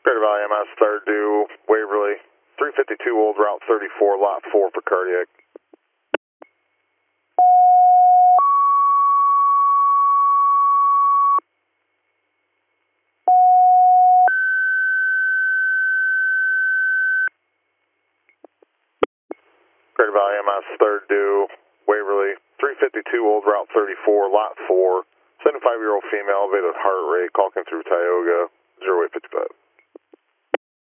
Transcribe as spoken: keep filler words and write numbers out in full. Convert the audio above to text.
Greater Valley M S, third due, Waverly, three fifty-two Old Route thirty-four, lot four for cardiac. Greater Valley M S, third due, Waverly, three fifty-two Old Route thirty-four, lot four, seventy-five-year-old female, elevated heart rate, call came through Tioga, zero eight fifty-five.